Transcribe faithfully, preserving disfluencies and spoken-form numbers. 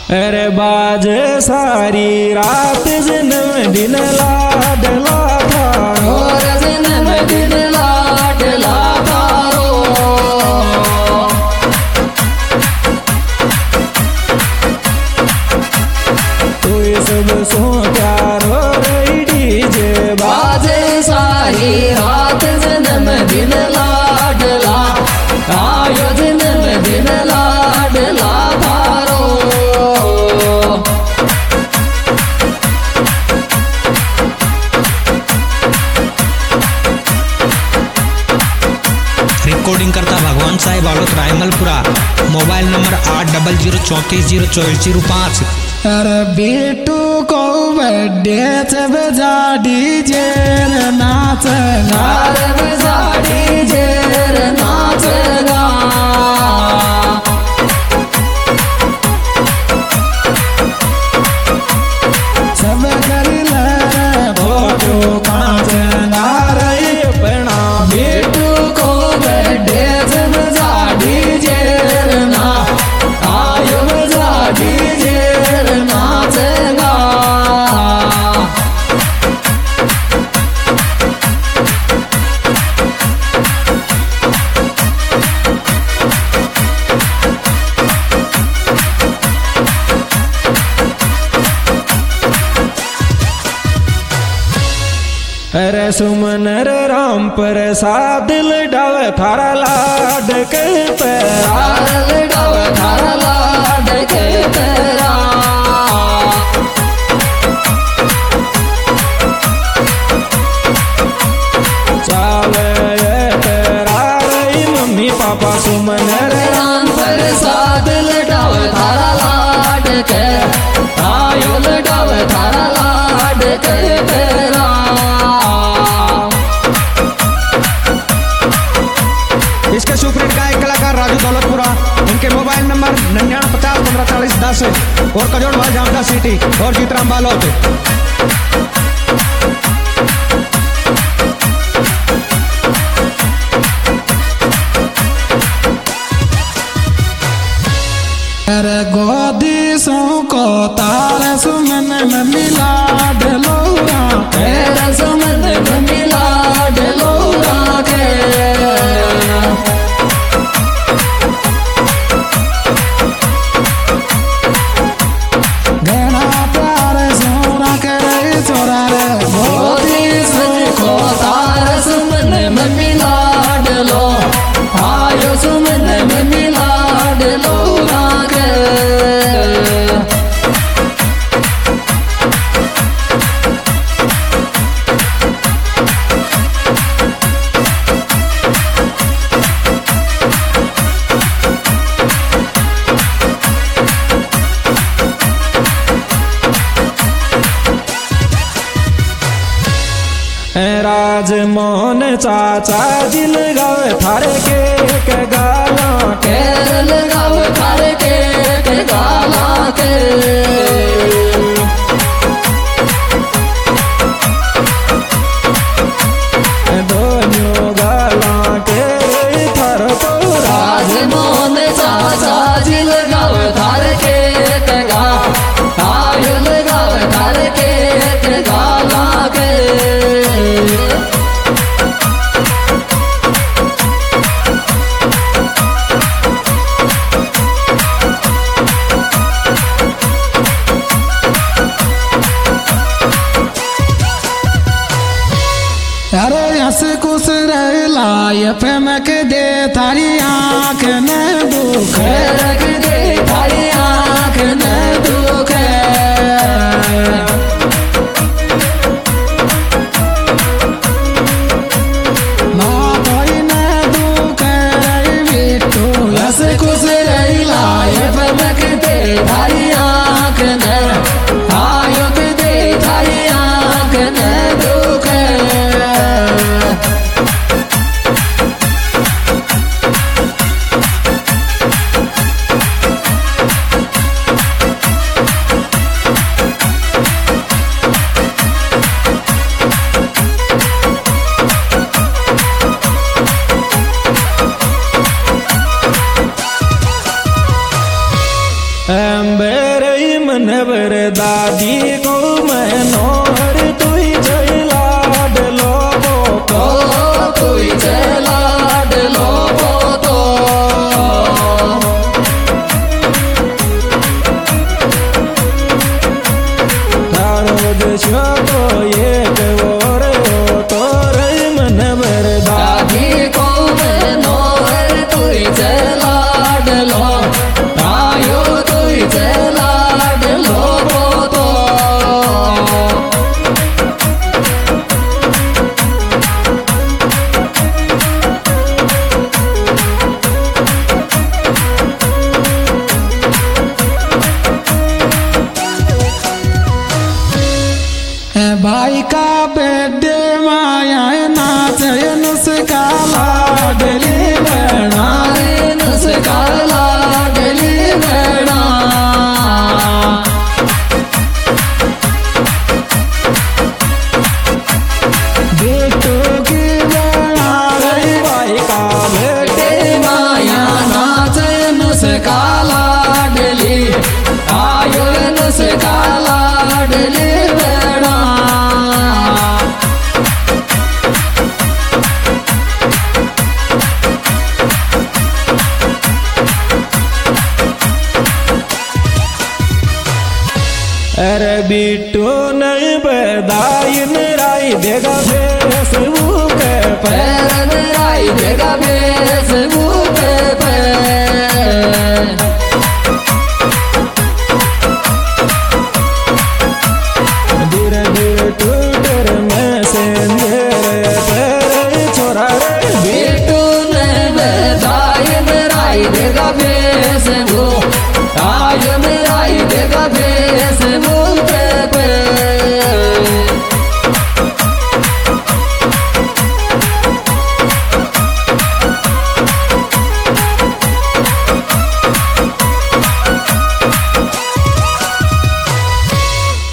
अरे बाजे सारी रात जन्म दिन लाडला था और जन्म दिन लाडला थारो तो ये सब सो प्यारो डीजे बाजे सारी रात जन्म दिन लाडला आयो जन्म दिन लाडला थारो रिकॉर्डिंग करता भगवान साहिब आलोत रायमलपुरा। मोबाइल नंबर आठ डबल जीरो चौंतीस जीरो चौबीस जीरो पाँच। अरे बेटू को बर्थडे से बजा डीजे नाच नार बजा डीजे नाचगा सब कर ले फोटो कांच नारई अपना बेटू को बर्थडे से बजा डीजे ना आयो बजा डीजे नाचगा अरे सुमन राम प्रसाद लडाव थारा लाड के पैरा लडाव थारा लाड के तेरा चावे तेरा रही मम्मी पापा सुमन राम प्रसाद लडाव थारा लाड के आयो लडाव थारा लाड के तेरा इसके सुपरीट गायक कलाकार राजू दौलतपुरा। इनके मोबाइल नंबर निन्यानवे पचास पंद्रह चालीस दस और कजोड़ भाई जामदा सिटी और जीतराम बालोत। अरे गोदी सो को तार सुमन में मिला डलोरा तेरा सुमन में मिला डलोरा के घना प्यार सोना करे चोरा रे मोदी को तार सुमन में मिला डलो आयो सुमन में मिला डलोरा के राजमोहन चाचा दिल गावे थारे के के गाला के लगाव थारे के के गाला के दोनों गाला के थार तो राजमोहन चाचा जी लगाव थारे के के गा आयो लगाव थारे के के गाला के अरे हंस कुछ रहला ये फेमक दे थारी आँख न दुख रख दे थारी आँख न दुख ना कोई न दुख बेटू हंस खुश रहला ये फेमक दे थारी आँख न आयो दे थारी आँख न दुख अंबर मन बर दादी को मनोहर तुई जलाड लोगो तो तुई जलाड लोगो तो तारो देशो तो एक और तोर मन बर दादी को मनोहर तुई जलाड लो तायो तुई जलाड लोगो तो भाई का बेटे माया नाच नुस्खा लाडली बना नुस्खा लाडली बना बेटो की बना भाई का बेटे माया नाच नुस्खा लाडली आयो नुस्खा लाडली बना अरे बिट्टू नहीं बदाइन राई देगा फेसबुक पे पैरन राई देगा फेसबुक पे